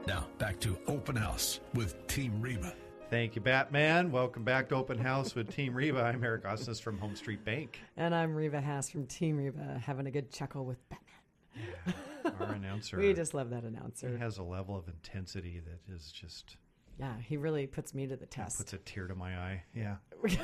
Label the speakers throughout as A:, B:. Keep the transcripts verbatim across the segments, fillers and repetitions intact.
A: Now, back to Open House with Team Reba.
B: Thank you, Batman. Welcome back to Open House with Team Reba. I'm Eric Osnes from Home Street Bank.
C: And I'm Reba Haas from Team Reba, having a good chuckle with Batman.
B: Yeah, our announcer.
C: We just love that announcer.
B: He has a level of intensity that is just...
C: Yeah, he really puts me to the test.
B: Puts a tear to my eye, yeah.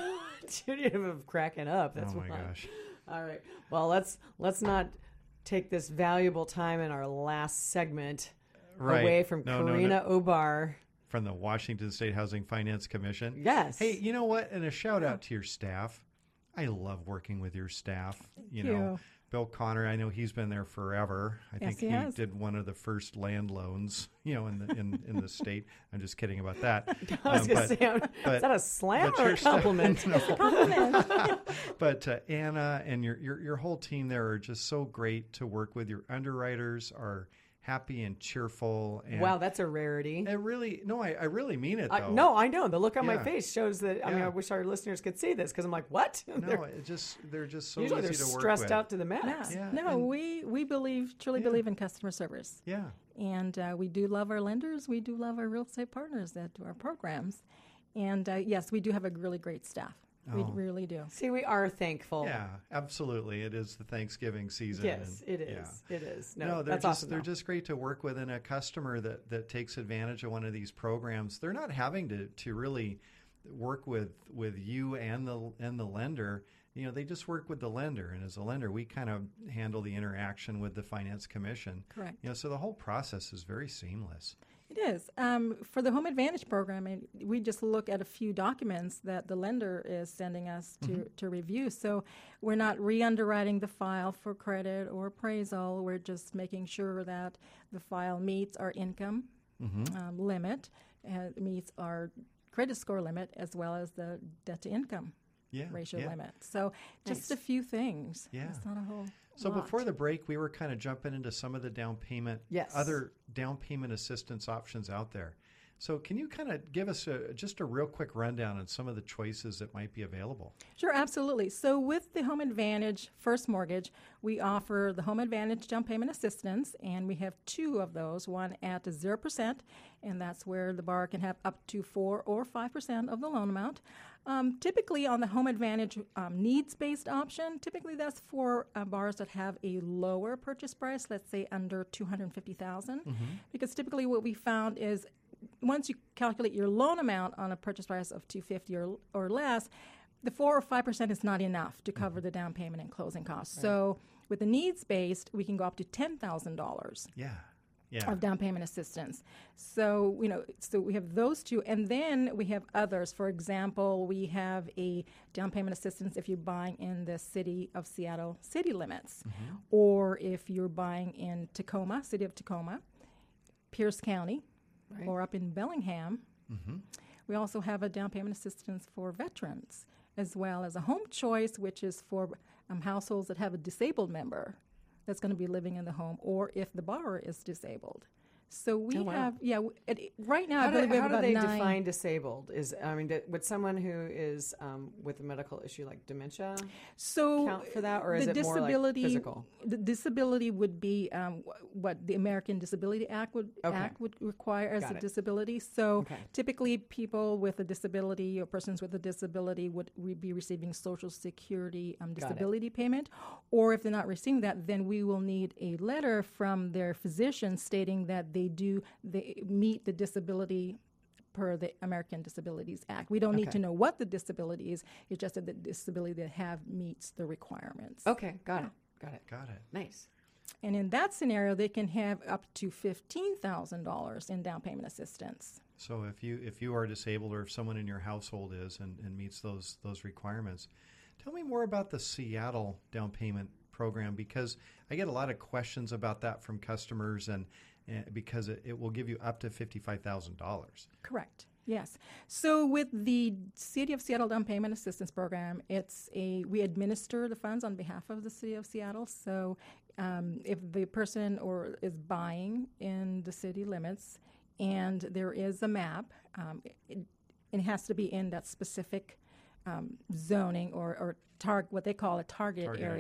C: Judy of cracking up. That's
B: oh, my
C: fun.
B: gosh.
C: All right. Well, let's let's not take this valuable time in our last segment
B: right.
C: away from
B: no,
C: Karina
B: no, no.
C: Obar.
B: From the Washington State Housing Finance Commission.
C: Yes.
B: Hey, you know what? And a shout out to your staff. I love working with your staff. You
D: Thank
B: know,
D: you.
B: Bill Connor, I know he's been there forever. I
D: Yes,
B: think
D: he
B: he,
D: has.
B: did one of the first land loans, you know, in the in, in the state. I'm just kidding about that.
C: I was
B: Um,
C: going to
B: but-
C: say, I'm-
B: but-
C: is that a slam
B: but
C: or a
B: your staff-
C: compliment?
B: No.
D: Compliment.
B: But uh, Anna and your, your your whole team there are just so great to work with. Your underwriters are happy and cheerful. And
C: Wow, that's a rarity.
B: it really, no, I, I really mean it,
C: I,
B: though.
C: no, I know. The look on my
B: Yeah.
C: face shows that. I mean,
B: Yeah.
C: I wish our listeners could see this because I'm like, what?
B: No,
C: They're-
B: it just, they're just so
C: usually
B: easy
C: they're
B: to work
C: stressed
B: with.
C: out to the max.
B: Yeah,
D: no,
B: and-
D: we, we believe, truly
B: Yeah.
D: believe in customer service.
B: Yeah.
D: And uh, we do love our lenders. We do love our real estate partners that do our programs. And uh, yes, we do have a really great staff. We
B: Oh.
D: really do.
C: See, we are thankful.
B: Yeah, absolutely. It is the Thanksgiving season.
C: Yes,
B: and-
C: it is.
B: yeah.
C: It is. No,
B: No, they're
C: that's
B: just
C: awesome.
B: they're
C: though.
B: just great to work with, and a customer that, that takes advantage of one of these programs. They're not having to, to really work with, with you and the and the lender. You know, they just work with the lender, and as a lender, we kind of handle the interaction with the finance commission.
D: Correct.
B: You know, so the whole process is very seamless.
D: It is. Um, for the Home Advantage program, and we just look at a few documents that the lender is sending us to,
B: Mm-hmm.
D: to review. So we're not re-underwriting the file for credit or appraisal. We're just making sure that the file meets our income
B: Mm-hmm.
D: um, limit, and meets our credit score limit, as well as the debt-to-income
B: Yeah,
D: ratio
B: yeah.
D: limit. So just
C: Nice.
D: a few things.
B: Yeah.
D: It's not a whole
B: So
D: lot.
B: before the break, we were kind of jumping into some of the down payment,
C: Yes.
B: other down payment assistance options out there. So can you kind of give us a, just a real quick rundown on some of the choices that might be available?
D: Sure, absolutely. So with the Home Advantage First Mortgage, we offer the Home Advantage down payment assistance, and we have two of those, one at zero percent, and that's where the borrower can have up to four or five percent of the loan amount. Um, typically on the Home Advantage um, needs-based option, typically that's for uh, borrowers that have a lower purchase price, let's say under two hundred fifty thousand dollars,
B: Mm-hmm.
D: because typically what we found is once you calculate your loan amount on a purchase price of two hundred fifty thousand dollars or, or less, the four or five percent is not enough to cover the down payment and closing costs.
C: Right.
D: So with the needs-based, we can go up to ten thousand dollars
B: Yeah, yeah.
D: of down payment assistance. So, you know, so we have those two, and then we have others. For example, we have a down payment assistance if you're buying in the city of Seattle city limits,
B: Mm-hmm.
D: or if you're buying in Tacoma, city of Tacoma, Pierce County,
C: Right.
D: or up in Bellingham.
B: Mm-hmm.
D: We also have a down payment assistance for veterans, as well as a home choice, which is for um, households that have a disabled member that's going to be living in the home, or if the borrower is disabled. So we
C: Oh, wow.
D: have, yeah, w- at, right now
C: How
D: I
C: do,
D: believe we
C: how
D: have
C: do
D: about
C: they
D: nine.
C: define disabled? Is I mean, d- would someone who is um, with a medical issue like dementia
D: so
C: count for that, or is
D: the
C: it more like
D: disability,
C: physical?
D: The disability would be um, wh- what the American Disability Act would
C: Okay.
D: Act would require as
C: Got
D: a
C: it.
D: disability. So
C: Okay.
D: typically, people with a disability or persons with a disability would re- be receiving Social Security um,
C: Got it.
D: disability payment, or if they're not receiving that, then we will need a letter from their physician stating that they do they meet the disability per the American Disabilities Act. We don't need
C: Okay.
D: to know what the disability is. It's just that the disability they have meets the requirements.
C: Okay, got it, got it.
B: Got it.
C: Nice.
D: And in that scenario, they can have up to fifteen thousand dollars in down payment assistance.
B: So if you if you are disabled, or if someone in your household is and, and meets those those requirements, tell me more about the Seattle down payment program, because I get a lot of questions about that from customers, and, and because it, it will give you up to fifty-five thousand dollars.
D: Correct. Yes. So with the City of Seattle Down Payment Assistance Program, it's a we administer the funds on behalf of the City of Seattle. So um, if the person or is buying in the city limits, and there is a map, um, it, it has to be in that specific um, zoning or, or target, what they call a target,
B: Target
D: area.
B: area.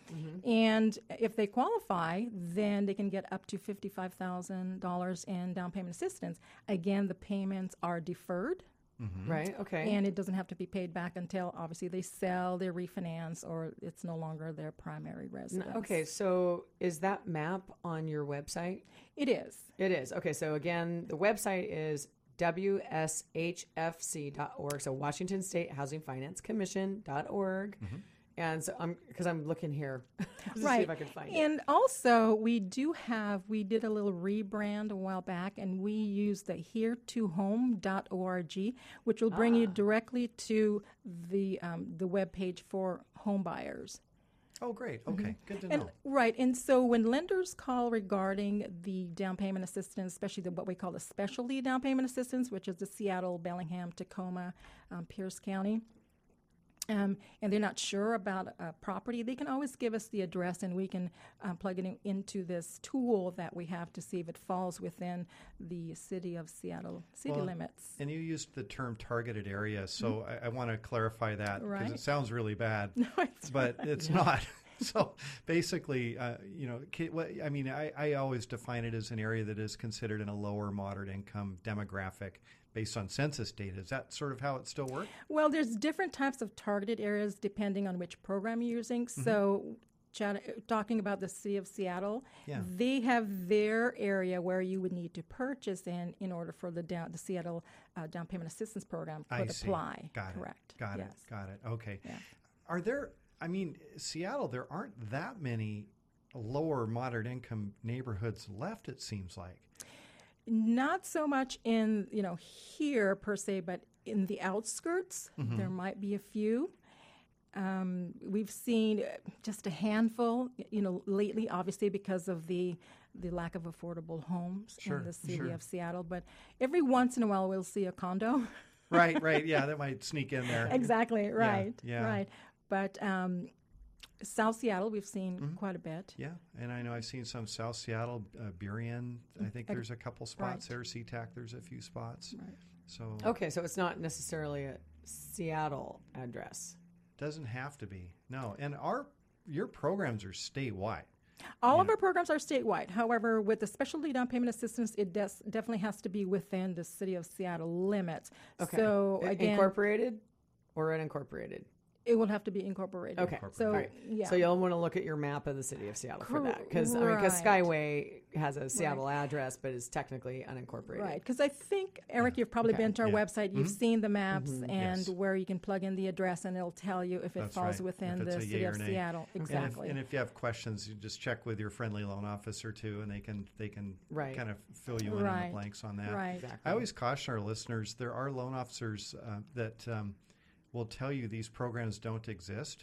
D: Mm-hmm. And if they qualify, then they can get up to fifty-five thousand dollars in down payment assistance. Again, the payments are deferred.
C: Mm-hmm. Right, okay.
D: And it doesn't have to be paid back until, obviously, they sell, they refinance, or it's no longer their primary residence.
C: Okay, so is that map on your website?
D: It is.
C: It is. Okay, so again, the website is W S H F C dot org, so Washington State Housing Finance Commission dot org. Mm-hmm. And so I'm, because I'm looking here to
D: right.
C: see if I can find
D: and
C: it.
D: And also, we do have, we did a little rebrand a while back, and we use the here to home dot org, which will bring ah. you directly to the um, the webpage for home buyers.
B: Oh, great. Okay, mm-hmm. good to
D: and,
B: know.
D: Right, and so when lenders call regarding the down payment assistance, especially the, what we call the specialty down payment assistance, which is the Seattle, Bellingham, Tacoma, um, Pierce County, Um, and they're not sure about a property, they can always give us the address, and we can um, plug it in, into this tool that we have to see if it falls within the city of Seattle city
B: well,
D: limits.
B: And you used the term targeted area, so mm-hmm. I, I want to clarify that because
D: right.
B: it sounds really bad,
D: no, it's
B: but
D: right.
B: it's not. So basically, uh, you know, I mean, I, I always define it as an area that is considered in a lower moderate income demographic based on census data. Is that sort of how it still works?
D: Well, there's different types of targeted areas depending on which program you're using. Mm-hmm. So chat, talking about the city of Seattle, yeah. they have their area where you would need to purchase in in order for the down, the Seattle uh, down payment assistance program could
B: I see.
D: apply.
B: Got
D: Correct.
B: It. Got
D: yes.
B: it. Got it. Okay.
D: Yeah.
B: Are there, I mean, Seattle, there aren't that many lower moderate income neighborhoods left, it seems like.
D: Not so much in, you know, here per se, but in the outskirts, mm-hmm. there might be a few. Um, we've seen just a handful, you know, lately, obviously because of the the lack of affordable homes
B: sure,
D: in the city
B: sure.
D: of Seattle. But every once in a while, we'll see a condo.
B: Right, right. Yeah, that might sneak in there.
D: Exactly, right,
B: yeah, yeah.
D: right. But um, South Seattle, we've seen mm-hmm. quite a bit.
B: Yeah, and I know I've seen some South Seattle, uh, Burien. I think there's a couple spots
D: right.
B: there. SeaTac, there's a few spots.
D: Right.
B: So
C: okay, so it's not necessarily a Seattle address.
B: Doesn't have to be. No, and our your programs are statewide.
D: All
B: you
D: of
B: know.
D: our programs are statewide. However, with the specialty down payment assistance, it des- definitely has to be within the city of Seattle limits.
C: Okay.
D: So
C: I-
D: again,
C: incorporated or unincorporated?
D: It will have to be incorporated.
C: Okay.
D: So,
C: right.
D: yeah.
C: So you'll want to look at your map of the city of Seattle for that. Because
D: right.
C: I mean, because Skyway has a Seattle right. address, but is technically unincorporated.
D: Right. Because I think, Eric, you've probably
C: okay.
D: been to our
B: yeah.
D: website. You've
B: mm-hmm.
D: seen the maps
B: mm-hmm.
D: and
B: yes.
D: where you can plug in the address, and it'll tell you if it
B: That's
D: falls
B: right.
D: within
B: if
D: the city of
B: nay.
D: Seattle. Exactly.
B: And if, and if you have questions, you just check with your friendly loan officer, too, and they can they can
C: right.
B: kind of fill you in
D: right.
B: on the blanks on that.
D: Right.
C: Exactly.
B: I always caution our listeners, there are loan officers uh, that um, will tell you these programs don't exist.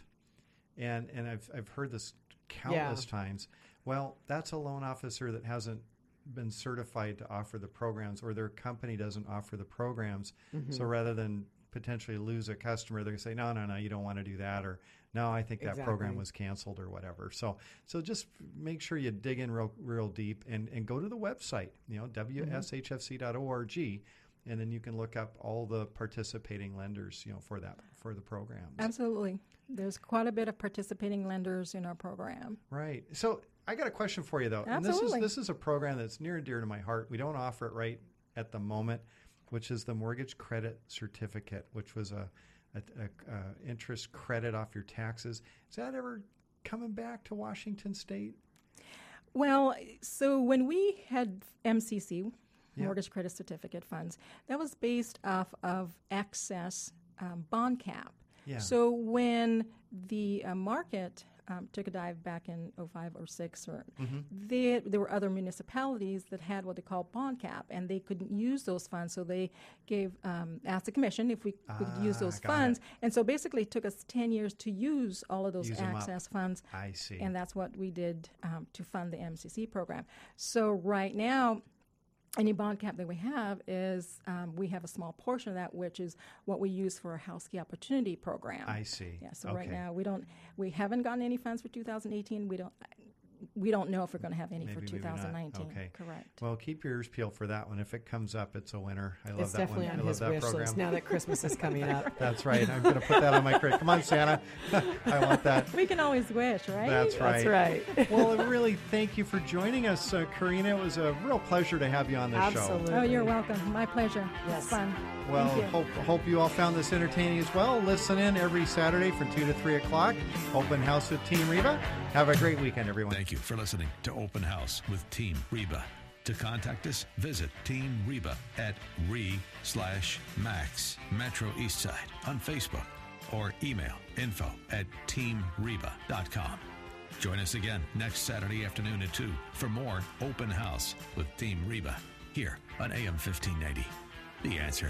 B: And and I've I've heard this countless
C: yeah.
B: times. Well, that's a loan officer that hasn't been certified to offer the programs, or their company doesn't offer the programs. Mm-hmm. So rather than potentially lose a customer, they say, no, no, no, you don't want to do that, or no, I think that
C: exactly.
B: program was canceled or whatever. So so just make sure you dig in real real deep and, and go to the website, you know, W S H F C dot org, and then you can look up all the participating lenders, you know, for that for the programs.
D: Absolutely. There's quite a bit of participating lenders in our program.
B: Right. So I got a question for you, though.
D: Absolutely.
B: And this is this is a program that's near and dear to my heart. We don't offer it right at the moment, which is the Mortgage Credit Certificate, which was a, a, a, a interest credit off your taxes. Is that ever coming back to Washington State?
D: Well, so when we had M C C,
B: yeah.
D: Mortgage Credit Certificate funds, that was based off of excess um, bond cap.
B: Yeah.
D: So when the uh, market um, took a dive back in oh five or six, or
B: mm-hmm.
D: they, there were other municipalities that had what they call bond cap, and they couldn't use those funds. So they gave um, asked the commission if we
B: ah,
D: could use those
B: got
D: funds,
B: it.
D: and so basically it took us ten years to use all of those
B: Use 'em
D: access
B: up.
D: funds.
B: I see.
D: And that's what we did um, to fund the M C C program. So right now, any bond cap that we have is um, we have a small portion of that, which is what we use for our House Key Opportunity program.
B: I see.
D: Yeah. So
B: okay.
D: right now we don't, we haven't gotten any funds for two thousand eighteen. We don't, we don't know if we're going to have any
B: Maybe,
D: for
B: maybe not.
D: two thousand nineteen.
B: Okay.
D: Correct.
B: Well, keep your ears peeled for that one. If it comes up, it's a winner. I love
C: It's
B: that
C: definitely
B: one.
C: on
B: I love
C: his
B: that
C: wish
B: program.
C: list now that Christmas is coming up.
B: That's right. I'm going to put that on my credit. Come on, Santa. I want that.
D: We can always wish, right?
B: That's right.
C: That's right.
B: Well, really, thank you for joining us, uh, Karina. It was a real pleasure to have you on this
C: Absolutely.
B: show.
D: Oh, you're welcome. My pleasure.
C: Yes.
D: It's fun.
B: Well,
D: Thank you.
B: hope hope you all found this entertaining as well. Listen in every Saturday from two to three o'clock. Open House with Team Reba. Have a great weekend, everyone.
A: Thank you for listening to Open House with Team Reba. To contact us, visit Team Reba at re slash max Metro Eastside on Facebook or email info at teamreba dot com. Join us again next Saturday afternoon at two for more Open House with Team Reba here on A M fifteen ninety. The Answer.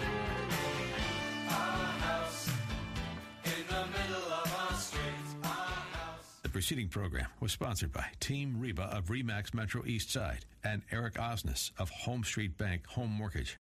A: The preceding program was sponsored by Team Reba of Remax Metro East Side and Eric Osnes of Home Street Bank Home Mortgage.